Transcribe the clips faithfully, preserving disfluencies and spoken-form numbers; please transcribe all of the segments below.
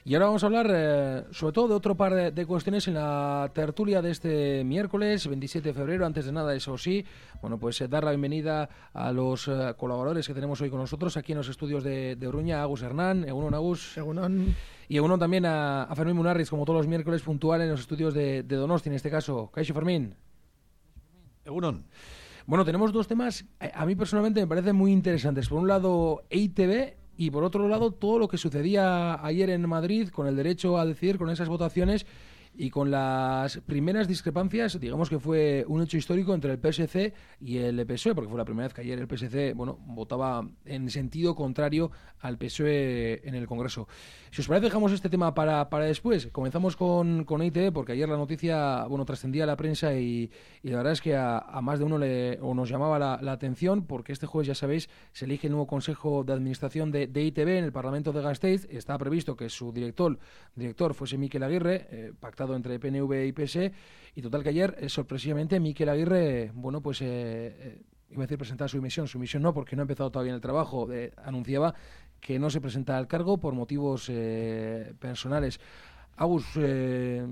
Y ahora vamos a hablar eh, sobre todo de otro par de, de cuestiones en la tertulia de este miércoles veintisiete de febrero. Antes de nada, eso sí, bueno, pues eh, dar la bienvenida a los eh, colaboradores que tenemos hoy con nosotros aquí en los estudios de, de Uruña. Agus Hernán, Egunon Agus. Egunon. Y Egunon también a, a Fermín Munarriz, como todos los miércoles, puntual en los estudios de, de Donosti, en este caso. Kaixo, Fermín. Egunon. Bueno, tenemos dos temas, a mí personalmente me parecen muy interesantes. Por un lado, E I Te Be, y por otro lado, todo lo que sucedía ayer en Madrid con el derecho a decidir, con esas votaciones y con las primeras discrepancias. Digamos que fue un hecho histórico entre el P S C y el P S O E, porque fue la primera vez que ayer el P S C, bueno, votaba en sentido contrario al P S O E en el Congreso. Si os parece, dejamos este tema para, para después. Comenzamos con, con E I Te Be, porque ayer la noticia, bueno, trascendía a la prensa y, y la verdad es que a, a más de uno le, o nos llamaba la, la atención, porque este jueves, ya sabéis, se elige el nuevo Consejo de Administración de, de E I Te Be en el Parlamento de Gasteiz. Está previsto que su director, director fuese Mikel Aguirre, eh, pactado entre P N V y P S E, y total que ayer, eh, sorpresivamente, Mikel Aguirre, bueno, pues eh, eh, iba a decir presentar su dimisión, su dimisión no, porque no ha empezado todavía en el trabajo, eh, anunciaba que no se presenta al cargo por motivos eh, personales. Agus, eh,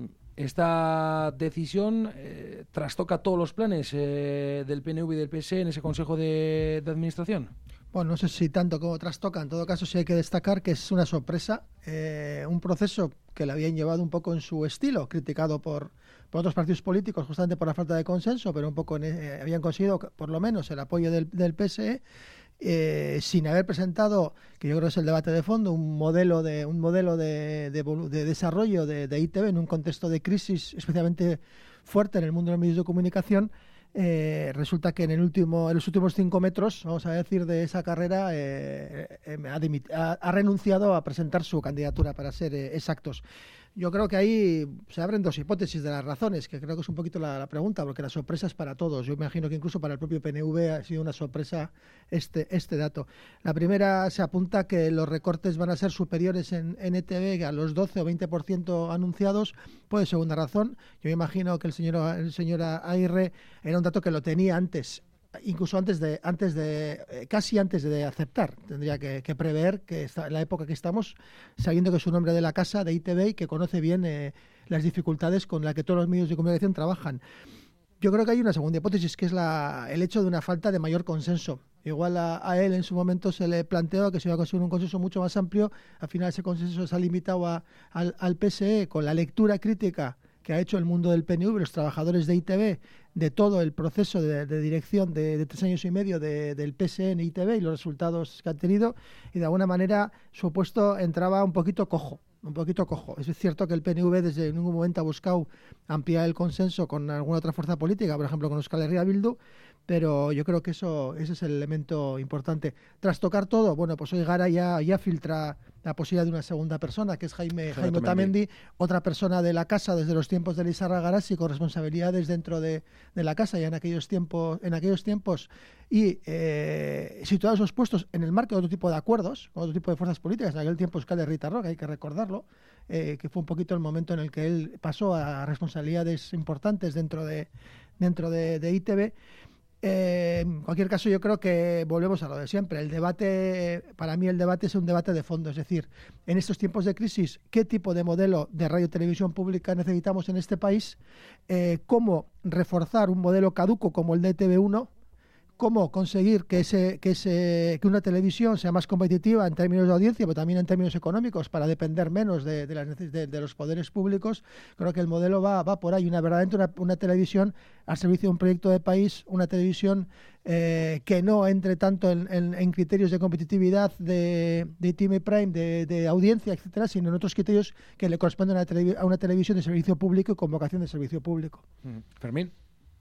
esta decisión eh, trastoca todos los planes eh, del P N V y del P S E en ese Consejo de, de Administración. Bueno, no sé si tanto como trastoca, en todo caso sí hay que destacar que es una sorpresa, eh, un proceso que le habían llevado un poco en su estilo, criticado por, por otros partidos políticos justamente por la falta de consenso, pero un poco en, eh, habían conseguido por lo menos el apoyo del, del P S E, eh, sin haber presentado, que yo creo que es el debate de fondo, un modelo de un modelo de, de, de desarrollo de, de E I Te Be en un contexto de crisis especialmente fuerte en el mundo de los medios de comunicación. Eh, resulta que en el último, en los últimos cinco metros, vamos a decir, de esa carrera, eh, eh, ha, dimit- ha, ha renunciado a presentar su candidatura, para ser eh, exactos. Yo creo que ahí se abren dos hipótesis de las razones, que creo que es un poquito la, la pregunta, porque la sorpresa es para todos. Yo imagino que incluso para el propio P N V ha sido una sorpresa este, este dato. La primera, se apunta que los recortes van a ser superiores en, en E Te Be a los doce o veinte por ciento anunciados. Puede ser una razón. Yo imagino que el señor, el señor Aguirre era un dato que lo tenía antes, incluso antes de, antes de eh, casi antes de aceptar. Tendría que, que prever que está, en la época que estamos, sabiendo que es un hombre de la casa de E I Te Be y que conoce bien eh, las dificultades con las que todos los medios de comunicación trabajan. Yo creo que hay una segunda hipótesis, que es la, el hecho de una falta de mayor consenso. Igual a, a él en su momento se le planteó que se iba a conseguir un consenso mucho más amplio. Al final ese consenso se ha limitado a, al, al P S E, con la lectura crítica que ha hecho el mundo del P N V, los trabajadores de E I Te Be, de todo el proceso de, de dirección de, de tres años y medio de, del P S E en E I Te Be y los resultados que han tenido, y de alguna manera su puesto entraba un poquito cojo, un poquito cojo. Es cierto que el P N V desde ningún momento ha buscado ampliar el consenso con alguna otra fuerza política, por ejemplo con Euskal Herria Bildu, pero yo creo que eso ese es el elemento importante. Tras tocar todo, bueno, pues hoy Gara ya, ya filtra la posibilidad de una segunda persona, que es Jaime, Jaime Otamendi, otra persona de la casa desde los tiempos de Lizarra Garasi, con responsabilidades dentro de, de la casa ya en aquellos tiempos, en aquellos tiempos y eh, situados esos puestos en el marco de otro tipo de acuerdos, con otro tipo de fuerzas políticas. En aquel tiempo Euskal Herria Rock, hay que recordarlo, eh, que fue un poquito el momento en el que él pasó a responsabilidades importantes dentro de, dentro de, de E I Te Be. Eh, en cualquier caso, yo creo que volvemos a lo de siempre. El debate, para mí el debate es un debate de fondo, es decir, en estos tiempos de crisis, ¿qué tipo de modelo de radio y televisión pública necesitamos en este país? Eh, ¿Cómo reforzar un modelo caduco como el de E Te Be uno? ¿Cómo conseguir que, ese, que, ese, que una televisión sea más competitiva en términos de audiencia, pero también en términos económicos, para depender menos de, de, las, de, de los poderes públicos? Creo que el modelo va, va por ahí, una verdaderamente una, una televisión al servicio de un proyecto de país, una televisión eh, que no entre tanto en, en, en criterios de competitividad, de, de T V Prime, de, de audiencia, etcétera, sino en otros criterios que le corresponden a, televi a una televisión de servicio público y con vocación de servicio público. Mm. Fermín.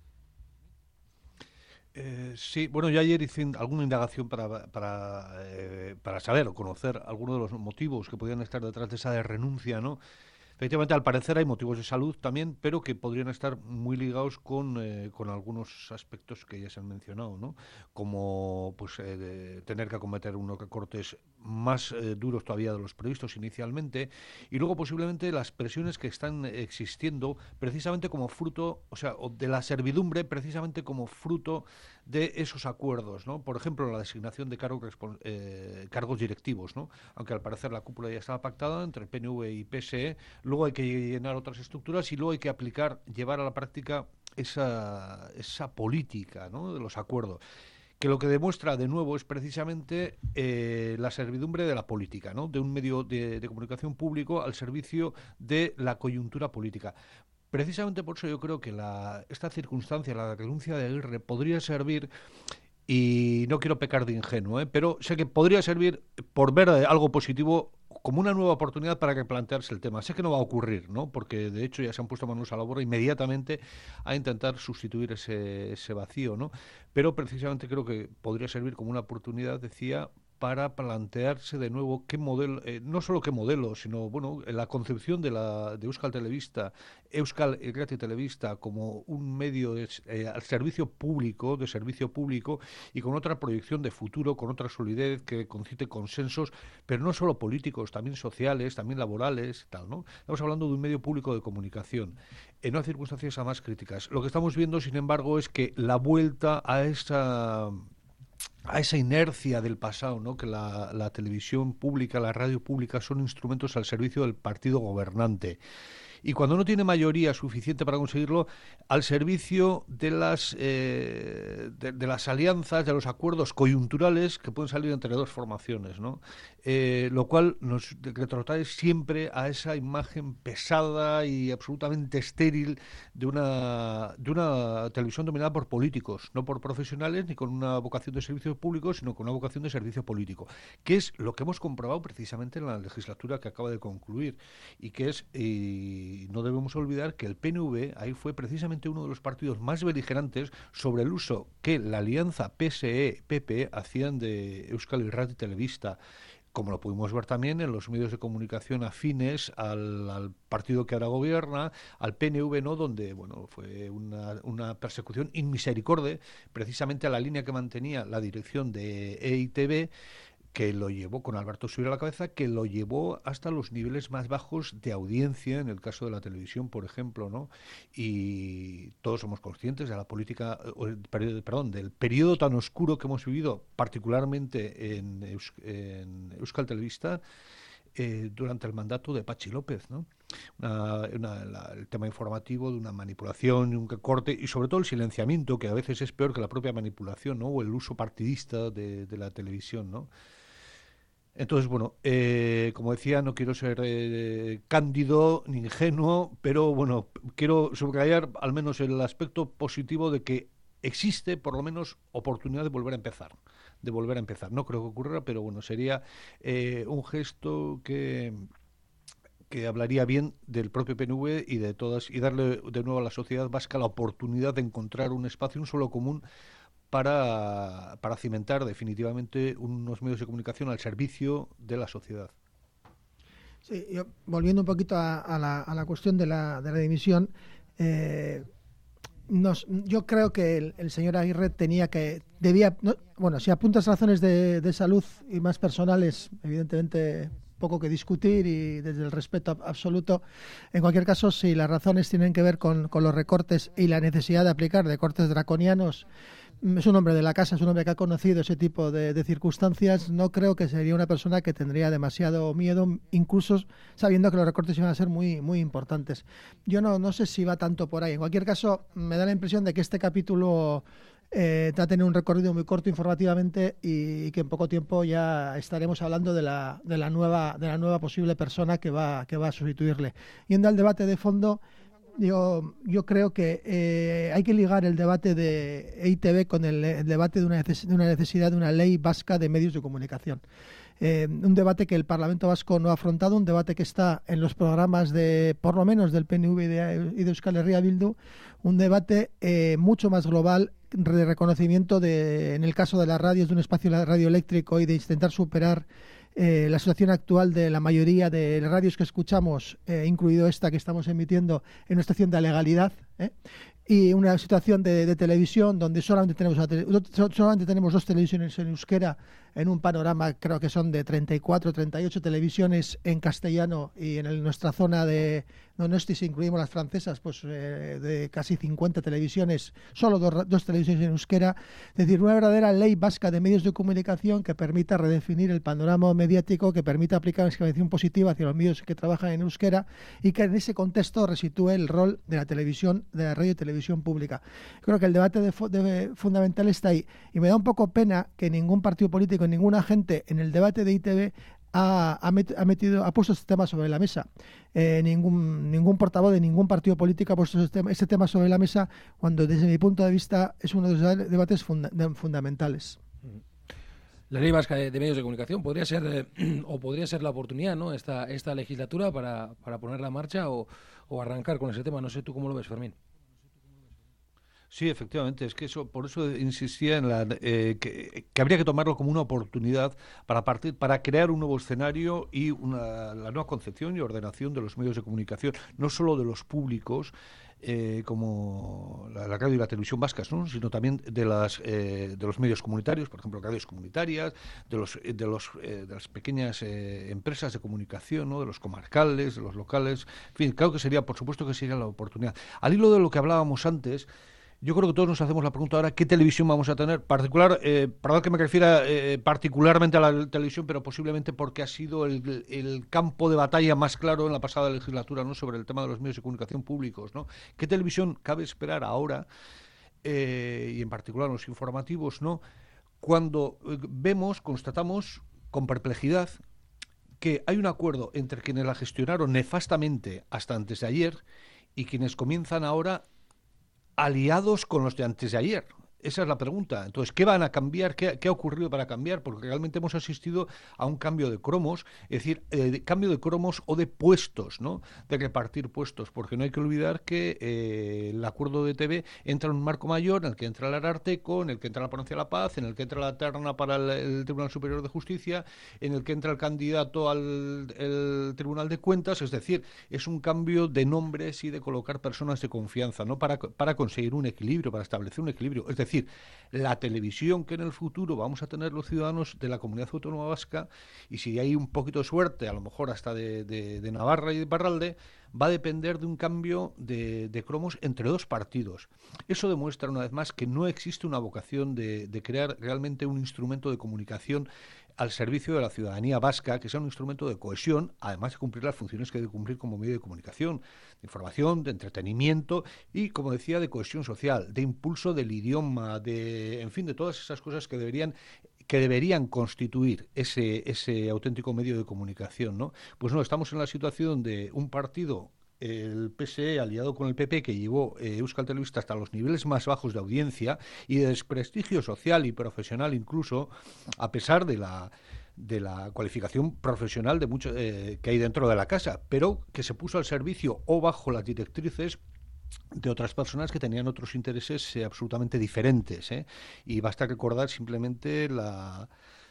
Eh, sí, bueno, yo ayer hice alguna indagación para, para, eh, para saber o conocer algunos de los motivos que podían estar detrás de esa renuncia, ¿no? Efectivamente, al parecer hay motivos de salud también, pero que podrían estar muy ligados con, eh, con algunos aspectos que ya se han mencionado, ¿no? Como pues eh, de tener que acometer unos recortes más eh, duros todavía de los previstos inicialmente, y luego posiblemente las presiones que están existiendo precisamente como fruto, o sea, de la servidumbre precisamente como fruto de esos acuerdos, ¿no? Por ejemplo, la designación de cargos, eh, cargos directivos, ¿no? Aunque al parecer la cúpula ya estaba pactada entre P N V y P S E, luego hay que llenar otras estructuras y luego hay que aplicar, llevar a la práctica esa, esa política, ¿no? De los acuerdos, que lo que demuestra de nuevo es precisamente eh, la servidumbre de la política, ¿no? De un medio de, de comunicación público al servicio de la coyuntura política. Precisamente por eso yo creo que la, esta circunstancia, la renuncia de Aguirre, podría servir, y no quiero pecar de ingenuo, ¿eh? pero sé que podría servir por ver algo positivo como una nueva oportunidad para que plantearse el tema. Sé que no va a ocurrir, ¿no? Porque de hecho ya se han puesto manos a la obra inmediatamente a intentar sustituir ese, ese vacío, ¿no? Pero precisamente creo que podría servir como una oportunidad, decía, para plantearse de nuevo qué modelo, eh, no solo qué modelo, sino bueno, la concepción de la de Euskal Telebista, Euskal Irrati Telebista como un medio de, eh, al servicio público, de servicio público y con otra proyección de futuro, con otra solidez que concite consensos, pero no solo políticos, también sociales, también laborales, tal, ¿no? Estamos hablando de un medio público de comunicación en unas circunstancias a más críticas. Lo que estamos viendo, sin embargo, es que la vuelta a esa a esa inercia del pasado, ¿no? Que la, la televisión pública, la radio pública son instrumentos al servicio del partido gobernante. Y cuando no tiene mayoría suficiente para conseguirlo, al servicio de las eh, de, de las alianzas, de los acuerdos coyunturales que pueden salir entre dos formaciones, ¿no? Eh, lo cual nos retrotrae siempre a esa imagen pesada y absolutamente estéril de una de una televisión dominada por políticos, no por profesionales ni con una vocación de servicio público, sino con una vocación de servicio político, que es lo que hemos comprobado precisamente en la legislatura que acaba de concluir, y que es y Y no debemos olvidar que el P N V ahí fue precisamente uno de los partidos más beligerantes sobre el uso que la alianza P S E P P hacían de Euskal Irrati Telebista, como lo pudimos ver también en los medios de comunicación afines al, al partido que ahora gobierna, al P N V, ¿no? Donde bueno, fue una, una persecución inmisericorde precisamente a la línea que mantenía la dirección de E I T B, que lo llevó, con Alberto Surio a la cabeza, que lo llevó hasta los niveles más bajos de audiencia, en el caso de la televisión, por ejemplo, ¿no? Y todos somos conscientes de la política, perdón, del periodo tan oscuro que hemos vivido, particularmente en, Eus, en Euskal Telebista, eh, durante el mandato de Patxi López, ¿no? Una, una, la, el tema informativo de una manipulación, un corte y sobre todo el silenciamiento, que a veces es peor que la propia manipulación, ¿no? O el uso partidista de, de la televisión, ¿no? Entonces, bueno, eh, como decía, no quiero ser eh, cándido ni ingenuo, pero bueno, quiero subrayar al menos el aspecto positivo de que existe por lo menos oportunidad de volver a empezar, de volver a empezar. No creo que ocurra, pero bueno, sería eh, un gesto que que hablaría bien del propio P N V y de todas, y darle de nuevo a la sociedad vasca la oportunidad de encontrar un espacio, un suelo común para, para cimentar definitivamente unos medios de comunicación al servicio de la sociedad. Sí, yo, volviendo un poquito a, a, la, a la cuestión de la, de la dimisión, eh, nos, yo creo que el, el señor Aguirre tenía que, debía, no, bueno, si apuntas razones de, de salud y más personales, evidentemente poco que discutir y desde el respeto absoluto. En cualquier caso, si las razones tienen que ver con, con los recortes y la necesidad de aplicar recortes draconianos, es un hombre de la casa, es un hombre que ha conocido ese tipo de, de circunstancias. No creo que sería una persona que tendría demasiado miedo, incluso sabiendo que los recortes iban a ser muy, muy importantes. Yo no, no sé si va tanto por ahí. En cualquier caso, me da la impresión de que este capítulo Eh, va a tener un recorrido muy corto informativamente y, y que en poco tiempo ya estaremos hablando de la, de la nueva de la nueva posible persona que va que va a sustituirle. Yendo al debate de fondo, yo yo creo que eh, hay que ligar el debate de E I T B con el, el debate de una, neces- de una necesidad de una ley vasca de medios de comunicación. Eh, un debate que el Parlamento Vasco no ha afrontado, un debate que está en los programas de, por lo menos, del P N V y de, y de Euskal Herria Bildu, un debate eh, mucho más global de reconocimiento de, en el caso de las radios, de un espacio radioeléctrico y de intentar superar eh, la situación actual de la mayoría de radios que escuchamos, eh, incluido esta que estamos emitiendo, en una situación de legalidad, ¿eh? Y una situación de, de televisión donde solamente tenemos, solamente tenemos dos televisiones en euskera en un panorama, creo que son de treinta y cuatro, treinta y ocho televisiones en castellano, y en el, nuestra zona de Donosti, si incluimos las francesas, pues eh, de casi cincuenta televisiones, solo dos, dos televisiones en euskera. Es decir, una verdadera ley vasca de medios de comunicación que permita redefinir el panorama mediático, que permita aplicar una discriminación positiva hacia los medios que trabajan en euskera, y que en ese contexto resitúe el rol de la televisión, de la radio y televisión pública. Creo que el debate de, de, fundamental está ahí, y me da un poco pena que ningún partido político, ninguna gente en el debate de I T V ha, ha, met, ha metido, ha puesto este tema sobre la mesa. Eh, ningún, ningún portavoz de ningún partido político ha puesto este tema, este tema sobre la mesa, cuando desde mi punto de vista es uno de los debates funda, de, fundamentales. La ley vasca de, de medios de comunicación podría ser eh, o podría ser la oportunidad, ¿no? Esta, esta legislatura para, para ponerla en marcha o, o arrancar con ese tema. No sé tú cómo lo ves, Fermín. Sí, efectivamente, es que eso, por eso insistía en la eh, que, que habría que tomarlo como una oportunidad para partir, para crear un nuevo escenario y una, la nueva concepción y ordenación de los medios de comunicación, no solo de los públicos, eh, como la, la radio y la televisión vascas, ¿no? Sino también de las eh, de los medios comunitarios, por ejemplo, radios comunitarias, de los de los eh, de las pequeñas eh, empresas de comunicación, ¿no? De los comarcales, de los locales, en fin, claro que sería, por supuesto que sería la oportunidad. Al hilo de lo que hablábamos antes, yo creo que todos nos hacemos la pregunta ahora, ¿qué televisión vamos a tener? Particular, eh, perdón que me refiera eh, particularmente a la televisión, pero posiblemente porque ha sido el, el campo de batalla más claro en la pasada legislatura, ¿no? Sobre el tema de los medios de comunicación públicos, ¿no? ¿Qué televisión cabe esperar ahora, eh, y en particular los informativos, ¿no? Cuando eh, vemos, constatamos con perplejidad que hay un acuerdo entre quienes la gestionaron nefastamente hasta antes de ayer y quienes comienzan ahora aliados con los de antes de ayer. Esa es la pregunta. Entonces, ¿qué van a cambiar? ¿Qué, qué ha ocurrido para cambiar? Porque realmente hemos asistido a un cambio de cromos, es decir, eh, de cambio de cromos o de puestos, ¿no? De repartir puestos, porque no hay que olvidar que eh, el acuerdo de T V entra en un marco mayor en el que entra el Ararteko, en el que entra la Ponencia de la Paz, en el que entra la terna para el, el Tribunal Superior de Justicia, en el que entra el candidato al el Tribunal de Cuentas. Es decir, es un cambio de nombres y de colocar personas de confianza, ¿no? Para, para conseguir un equilibrio, para establecer un equilibrio. Es decir, Es decir, la televisión que en el futuro vamos a tener los ciudadanos de la Comunidad Autónoma Vasca, y si hay un poquito de suerte, a lo mejor hasta de, de, de Navarra y de Iparralde, va a depender de un cambio de, de cromos entre dos partidos. Eso demuestra una vez más que no existe una vocación de, de crear realmente un instrumento de comunicación al servicio de la ciudadanía vasca, que sea un instrumento de cohesión, además de cumplir las funciones que debe cumplir como medio de comunicación, de información, de entretenimiento y, como decía, de cohesión social, de impulso del idioma, de, en fin, de todas esas cosas que deberían que deberían constituir ese, ese auténtico medio de comunicación, ¿no? Pues no, estamos en la situación donde un partido, el P S E, aliado con el P P, que llevó eh, Euskal Telebista hasta los niveles más bajos de audiencia y de desprestigio social y profesional incluso, a pesar de la de la cualificación profesional de mucho, eh, que hay dentro de la casa, pero que se puso al servicio o bajo las directrices de otras personas que tenían otros intereses eh, absolutamente diferentes, ¿eh? Y basta recordar simplemente la...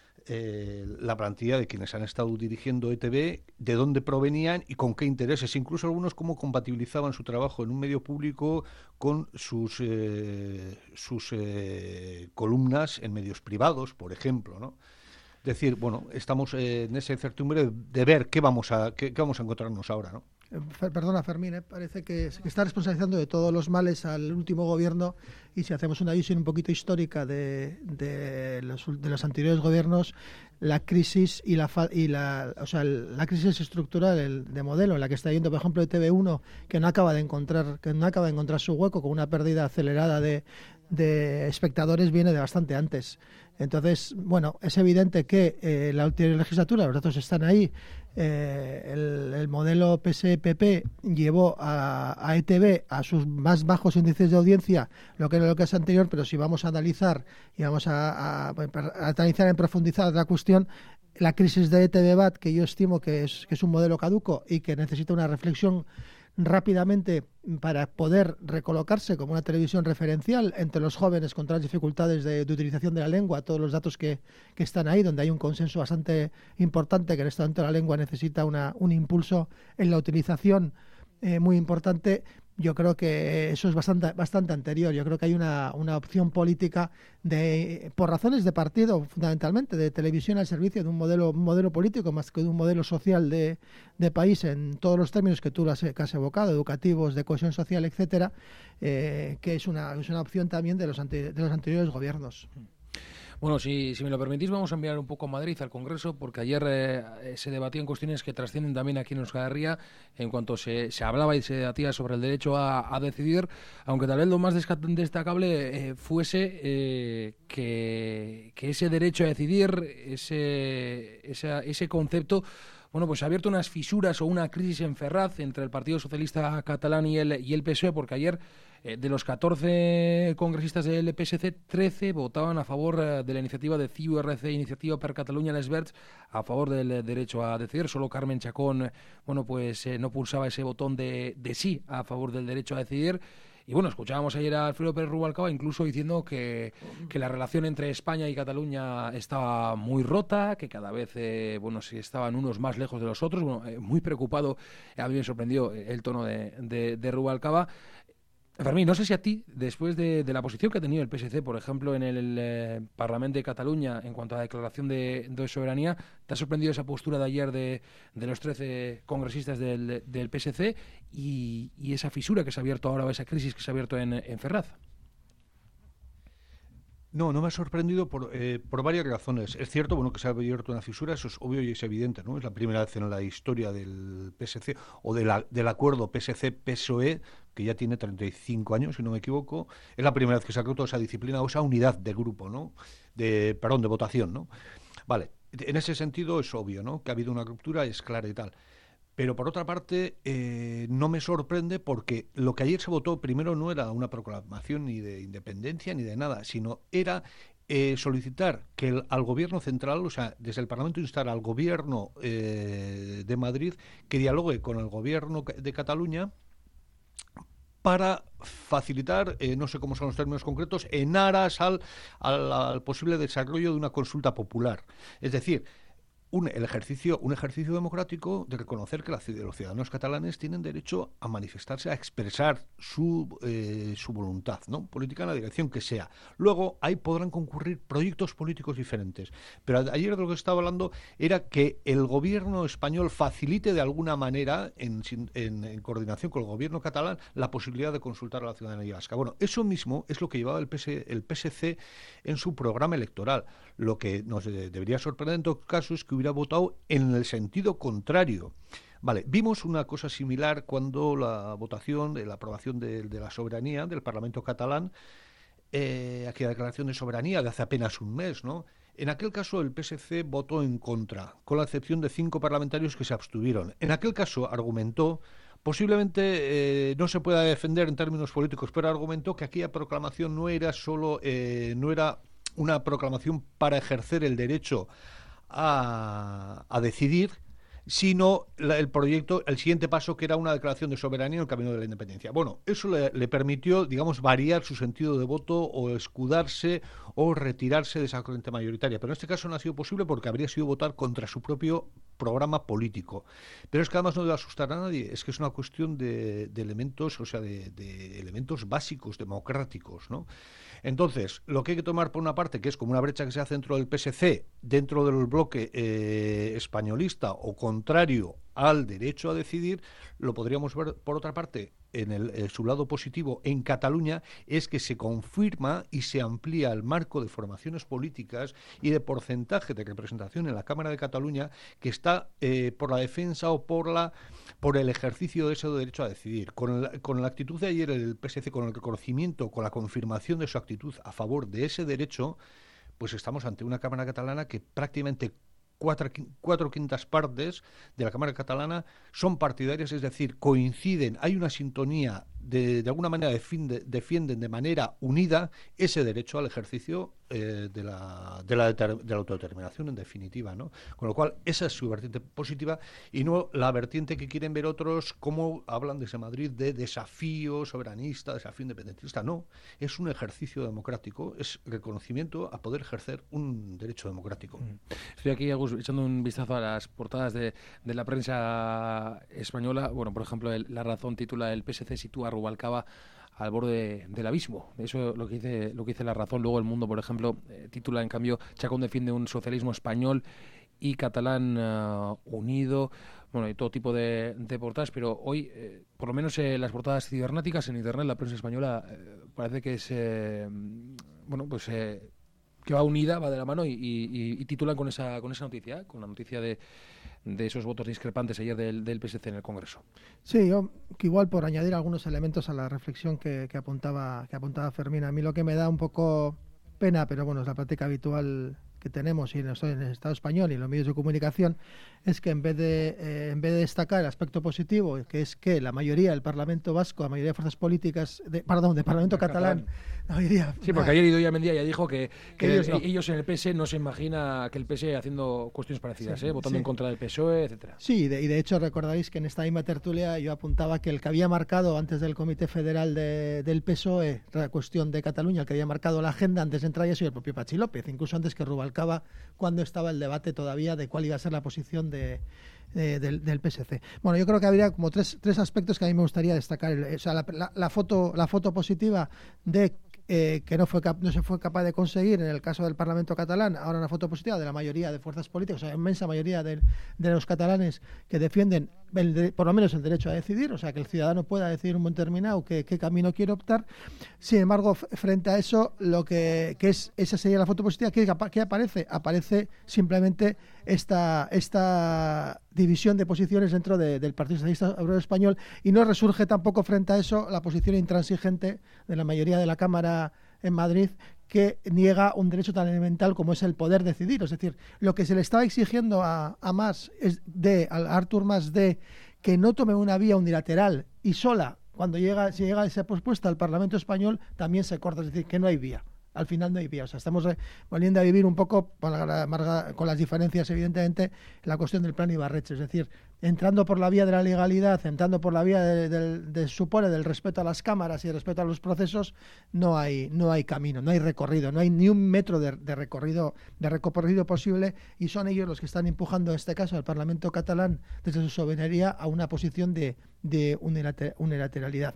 Eh, la plantilla de quienes han estado dirigiendo E T V, de dónde provenían y con qué intereses, incluso algunos cómo compatibilizaban su trabajo en un medio público con sus eh, sus eh, columnas en medios privados, por ejemplo, ¿no? Es decir, bueno, estamos eh, en esa incertidumbre de ver qué vamos a qué, qué vamos a encontrarnos ahora, ¿no? Perdona, Fermín, ¿eh? Parece que, que está responsabilizando de todos los males al último gobierno, y si hacemos una visión un poquito histórica de, de, los, de los anteriores gobiernos, la crisis y la y la, o sea, la crisis estructural de modelo en la que está yendo, por ejemplo, de T V uno, que no acaba de encontrar que no acaba de encontrar su hueco, con una pérdida acelerada de, de espectadores, viene de bastante antes. Entonces, bueno, es evidente que eh, la última legislatura, los datos están ahí, eh, el, el modelo P S E P P llevó a, a E T V a sus más bajos índices de audiencia, lo que era lo que es anterior, pero si vamos a analizar y vamos a, a, a analizar en profundidad la cuestión, la crisis de E T V B A T, que yo estimo que es, que es un modelo caduco y que necesita una reflexión rápidamente para poder recolocarse como una televisión referencial entre los jóvenes con todas las dificultades de, de utilización de la lengua, todos los datos que, que están ahí, donde hay un consenso bastante importante que en este momento la lengua necesita una, un impulso en la utilización eh, muy importante. yo creo que eso es bastante bastante anterior. Yo creo que hay una, una opción política de por razones de partido, fundamentalmente, de televisión al servicio de un modelo un modelo político más que de un modelo social de, de país en todos los términos que tú has, que has evocado, educativos, de cohesión social, etcétera, eh, que es una, es una opción también de los, ante, de los anteriores gobiernos. Bueno, si, si me lo permitís, vamos a enviar un poco a Madrid, al Congreso, porque ayer eh, se debatían cuestiones que trascienden también aquí en Euskal Herria, en cuanto se, se hablaba y se debatía sobre el derecho a, a decidir, aunque tal vez lo más destacable eh, fuese eh, que, que ese derecho a decidir, ese, esa, ese concepto, bueno, pues ha abierto unas fisuras o una crisis en Ferraz entre el Partido Socialista Catalán y el, y el P S O E, porque ayer eh, de los catorce congresistas del P S C, trece votaban a favor eh, de la iniciativa de C I U R C, Iniciativa per Catalunya Les Verds, a favor del eh, derecho a decidir. Solo Carmen Chacón, eh, bueno, pues eh, no pulsaba ese botón de, de sí a favor del derecho a decidir. Y bueno, escuchábamos ayer a Alfredo Pérez Rubalcaba incluso diciendo que, que la relación entre España y Cataluña estaba muy rota, que cada vez eh, bueno, si estaban unos más lejos de los otros. Bueno, eh, muy preocupado, a mí me sorprendió el tono de, de, de Rubalcaba. Fermín, no sé si a ti, después de, de la posición que ha tenido el P S C, por ejemplo, en el, el eh, Parlamento de Cataluña en cuanto a la declaración de, de soberanía, ¿te ha sorprendido esa postura de ayer de, de los trece congresistas del, del P S C y, y esa fisura que se ha abierto ahora, o esa crisis que se ha abierto en, en Ferraz? No, no me ha sorprendido por, eh, por varias razones. Es cierto, bueno, que se ha abierto una fisura, eso es obvio y es evidente, ¿no? Es la primera vez en la historia del P S C o de la, del acuerdo P S C-P S O E, que ya tiene treinta y cinco años, si no me equivoco. Es la primera vez que se ha roto esa disciplina o esa unidad de grupo, ¿no? De, perdón, de votación, ¿no? Vale, en ese sentido es obvio, ¿no? Que ha habido una ruptura, es clara y tal. Pero por otra parte, eh, no me sorprende porque lo que ayer se votó primero no era una proclamación ni de independencia ni de nada, sino era eh, solicitar que el, al gobierno central, o sea, desde el Parlamento instar al gobierno eh, de Madrid que dialogue con el gobierno de Cataluña para facilitar, eh, no sé cómo son los términos concretos, en aras al, al, al posible desarrollo de una consulta popular. Es decir, Un, el ejercicio, un ejercicio democrático de reconocer que la, los ciudadanos catalanes tienen derecho a manifestarse, a expresar su, eh, su voluntad, ¿no? Política en la dirección que sea. Luego, ahí podrán concurrir proyectos políticos diferentes. Pero ayer de lo que estaba hablando era que el gobierno español facilite de alguna manera, en, en, en coordinación con el gobierno catalán, la posibilidad de consultar a la ciudadanía vasca. Bueno, eso mismo es lo que llevaba el, P S, el P S C en su programa electoral. Lo que nos de, debería sorprender en todo caso es que hubiera votado en el sentido contrario. Vale, vimos una cosa similar cuando la votación de la aprobación de, de la soberanía del Parlamento catalán, eh, aquella declaración de soberanía de hace apenas un mes, ¿no? En aquel caso el P S C votó en contra, con la excepción de cinco parlamentarios que se abstuvieron. En aquel caso argumentó, posiblemente eh, no se pueda defender en términos políticos, pero argumentó que aquella proclamación no era solo, eh, no era una proclamación para ejercer el derecho a, a decidir, sino la, el proyecto, el siguiente paso, que era una declaración de soberanía en el camino de la independencia. Bueno, eso le, le permitió, digamos, variar su sentido de voto o escudarse o retirarse de esa corriente mayoritaria. Pero en este caso no ha sido posible porque habría sido votar contra su propio programa político. Pero es que además no debe asustar a nadie, es que es una cuestión de, de elementos, o sea, de, de elementos básicos, democráticos, ¿no? Entonces, lo que hay que tomar por una parte, que es como una brecha que se hace dentro del P S C, dentro del bloque eh, españolista o contrario al derecho a decidir, lo podríamos ver por otra parte en, el, en su lado positivo en Cataluña, es que se confirma y se amplía el marco de formaciones políticas y de porcentaje de representación en la Cámara de Cataluña que está eh, por la defensa o por la por el ejercicio de ese derecho a decidir. Con, el, con la actitud de ayer del P S C, con el reconocimiento, con la confirmación de su actitud a favor de ese derecho, pues estamos ante una Cámara catalana que prácticamente Cuatro, cuatro quintas partes de la Cámara catalana son partidarias, es decir, coinciden, hay una sintonía, de, de alguna manera defiende, defienden de manera unida ese derecho al ejercicio eh, de, la, de, la de la autodeterminación, en definitiva, ¿no? Con lo cual, esa es su vertiente positiva y no la vertiente que quieren ver otros, como hablan desde Madrid de desafío soberanista, desafío independentista. No, es un ejercicio democrático, es reconocimiento a poder ejercer un derecho democrático. Estoy aquí, Agus, echando un vistazo a las portadas de, de la prensa española. Bueno, por ejemplo, el, La Razón titula: "El P S C sitúa a Rubalcaba al borde del abismo". Eso es lo que dice, lo que dice La Razón. Luego El Mundo, por ejemplo, eh, titula, en cambio: "Chacón defiende un socialismo español y catalán uh, unido". Bueno, hay todo tipo de, de portadas, pero hoy, eh, por lo menos eh, las portadas cibernéticas en Internet, la prensa española eh, parece que es, eh, bueno, pues eh, que va unida, va de la mano y, y, y titulan con esa, con esa noticia, con la noticia de de esos votos discrepantes ayer del, del P S C en el Congreso. Sí, yo que igual por añadir algunos elementos a la reflexión que, que apuntaba que apuntaba Fermín, a mí lo que me da un poco pena, pero bueno, es la práctica habitual que tenemos y en el Estado español y en los medios de comunicación, es que en vez de eh, en vez de destacar el aspecto positivo, que es que la mayoría del Parlamento vasco, la mayoría de fuerzas políticas, de, perdón, del Parlamento el catalán, catalán, la mayoría... Sí, porque ayer Idoia Mendia ya dijo que, que, que ellos, no. ellos en el P S no se imagina que el P S haciendo cuestiones parecidas, sí, ¿eh? votando sí. en contra del P S O E, etcétera. Sí, de, y de hecho recordaréis que en esta misma tertulia yo apuntaba que el que había marcado antes del Comité Federal de, del P S O E la cuestión de Cataluña, el que había marcado la agenda antes de entrar ya soy el propio Pachi López, incluso antes que Rubalcaba, cuando estaba el debate todavía de cuál iba a ser la posición de, de, del, del P S C. Bueno, yo creo que habría como tres, tres aspectos que a mí me gustaría destacar. O sea, la, la, la, foto, la foto positiva de eh, que no, fue cap, no se fue capaz de conseguir en el caso del Parlamento catalán, ahora una foto positiva de la mayoría de fuerzas políticas, o sea, inmensa mayoría de, de los catalanes que defienden el de, por lo menos el derecho a decidir, o sea, que el ciudadano pueda decidir un momento determinado qué, qué camino quiere optar. Sin embargo, frente a eso, lo que, que es esa sería la foto positiva, ¿qué, qué aparece? Aparece simplemente esta, esta división de posiciones dentro de, del Partido Socialista Obrero Español, y no resurge tampoco frente a eso la posición intransigente de la mayoría de la Cámara en Madrid, que niega un derecho tan elemental como es el poder decidir. Es decir, lo que se le estaba exigiendo a, a Mas, es de, a Artur Mas, de que no tome una vía unilateral y sola, cuando llega, si llega esa propuesta al Parlamento español, también se corta, es decir, que no hay vía. Al final no hay vía. O sea, estamos volviendo a vivir un poco con, la, con las diferencias, evidentemente, en la cuestión del plan Ibarretxe. Es decir, entrando por la vía de la legalidad, entrando por la vía de, de, de, de supone del respeto a las cámaras y el respeto a los procesos, no hay, no hay camino, no hay recorrido, no hay ni un metro de, de recorrido, de recorrido posible, y son ellos los que están empujando, en este caso, al Parlamento catalán desde su soberanía a una posición de, de unilater, unilateralidad.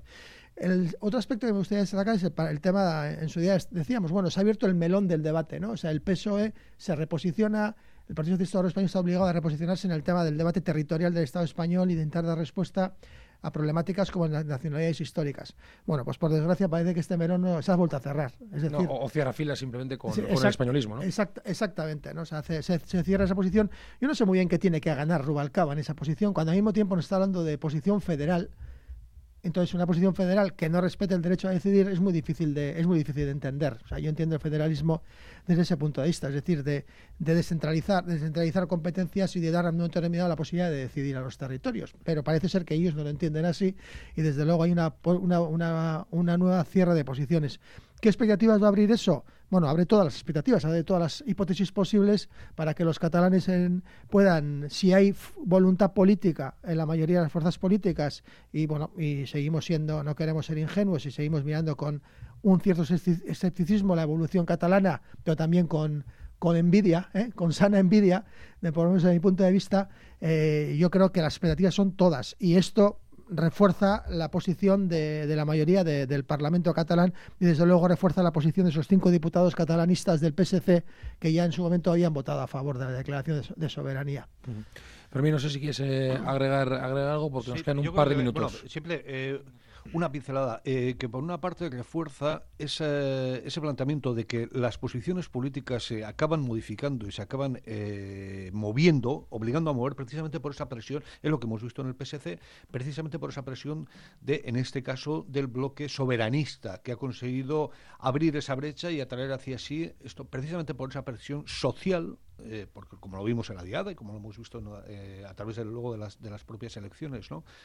El otro aspecto que me gustaría destacar es el, el tema, en su día decíamos, bueno, se ha abierto el melón del debate, ¿no? O sea, el P S O E se reposiciona, el Partido Socialista Obrero Español está obligado a reposicionarse en el tema del debate territorial del Estado español y de intentar dar respuesta a problemáticas como las nacionalidades históricas. Bueno, pues por desgracia parece que este melón no, se ha vuelto a cerrar. Es decir, no, o cierra filas simplemente con, sí, con exact, el españolismo, ¿no? Exact, exactamente, ¿no? O sea, se, se, se cierra esa posición. Yo no sé muy bien qué tiene que ganar Rubalcaba en esa posición, cuando al mismo tiempo nos está hablando de posición federal. Entonces, una posición federal que no respete el derecho a decidir es muy difícil de es muy difícil de entender. O sea, yo entiendo el federalismo desde ese punto de vista, es decir, de, de descentralizar, de descentralizar competencias y de dar a un momento determinado la posibilidad de decidir a los territorios. Pero parece ser que ellos no lo entienden así y desde luego hay una una, una, una nueva cierre de posiciones. ¿Qué expectativas va a abrir eso? Bueno, abre todas las expectativas, abre todas las hipótesis posibles para que los catalanes en, puedan, si hay voluntad política en la mayoría de las fuerzas políticas, y bueno, y seguimos siendo, no queremos ser ingenuos y seguimos mirando con un cierto escepticismo la evolución catalana, pero también con, con envidia, ¿eh? con sana envidia, de, por lo menos desde mi punto de vista, eh, yo creo que las expectativas son todas, y esto refuerza la posición de, de la mayoría de, del Parlamento catalán y desde luego refuerza la posición de esos cinco diputados catalanistas del P S C que ya en su momento habían votado a favor de la declaración de, de soberanía. Uh-huh. Pero a mí no sé si quieres eh, agregar, agregar algo porque sí, nos quedan un par de minutos. Bueno, siempre eh, una pincelada eh, que por una parte refuerza ese, ese planteamiento de que las posiciones políticas se acaban modificando y se acaban eh, moviendo, obligando a mover precisamente por esa presión, es lo que hemos visto en el P S C, precisamente por esa presión de, en este caso, del bloque soberanista, que ha conseguido abrir esa brecha y atraer hacia sí esto, precisamente por esa presión social, eh, porque como lo vimos en la diada y como lo hemos visto eh, a través del luego de las, de las propias elecciones, ¿no?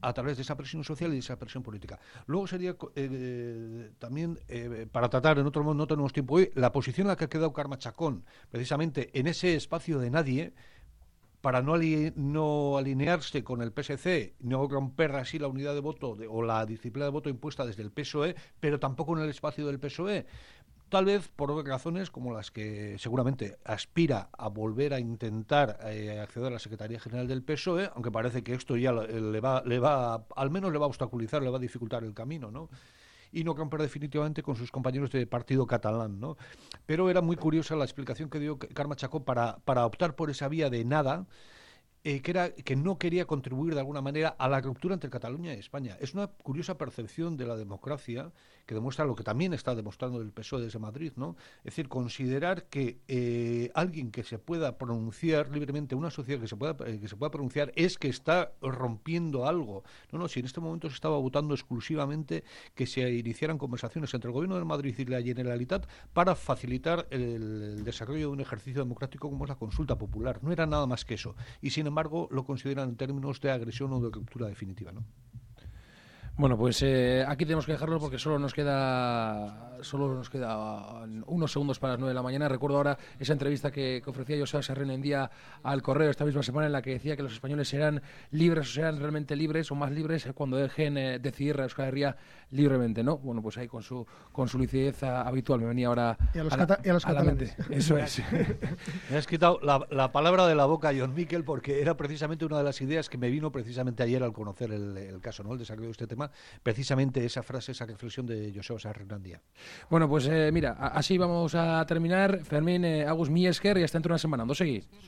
a través de esa presión social y de esa presión política. Luego sería eh, también, eh, para tratar, en otro modo no tenemos tiempo hoy, la posición en la que ha quedado Carme Chacón, precisamente en ese espacio de nadie, para no, ali no alinearse con el P S C, no romper así la unidad de voto de, o la disciplina de voto impuesta desde el P S O E, pero tampoco en el espacio del P S O E. Tal vez por razones como las que seguramente aspira a volver a intentar eh, acceder a la Secretaría General del P S O E, aunque parece que esto ya le va, le va, al menos le va a obstaculizar, le va a dificultar el camino, ¿no? Y no romper definitivamente con sus compañeros de partido catalán, ¿no? Pero era muy curiosa la explicación que dio Carme Chacón para, para optar por esa vía de nada, Eh, que era que no quería contribuir de alguna manera a la ruptura entre Cataluña y España. Es una curiosa percepción de la democracia que demuestra lo que también está demostrando el P S O E desde Madrid, ¿no? Es decir, considerar que eh, alguien que se pueda pronunciar libremente, una sociedad que se pueda eh, que se pueda pronunciar, es que está rompiendo algo. No, no, si en este momento se estaba votando exclusivamente que se iniciaran conversaciones entre el Gobierno de Madrid y la Generalitat para facilitar el, el desarrollo de un ejercicio democrático como es la consulta popular. No era nada más que eso. Y sin embargo, lo consideran en términos de agresión o de ruptura definitiva, ¿no? Bueno, pues eh, aquí tenemos que dejarlo porque solo nos queda solo nos queda unos segundos para las nueve de la mañana. Recuerdo ahora esa entrevista que, que ofrecía Joseba Sarrén en día al Correo esta misma semana, en la que decía que los españoles serán libres o serán realmente libres o más libres cuando dejen eh, decidir a Euskal Herria libremente, ¿no? Bueno, pues ahí con su con su lucidez habitual me venía ahora y a los, a la, cata y a los a la mente. Eso es. Me has quitado la, la palabra de la boca, John Miquel, porque era precisamente una de las ideas que me vino precisamente ayer al conocer el, el caso, ¿no? El desarrollo de este tema. Precisamente esa frase, esa reflexión de Joseba Sarrén. Bueno, pues eh, mira, así vamos a terminar. Fermín, eh, Agus, mi esker y hasta dentro de una semana. ¿Dónde seguís?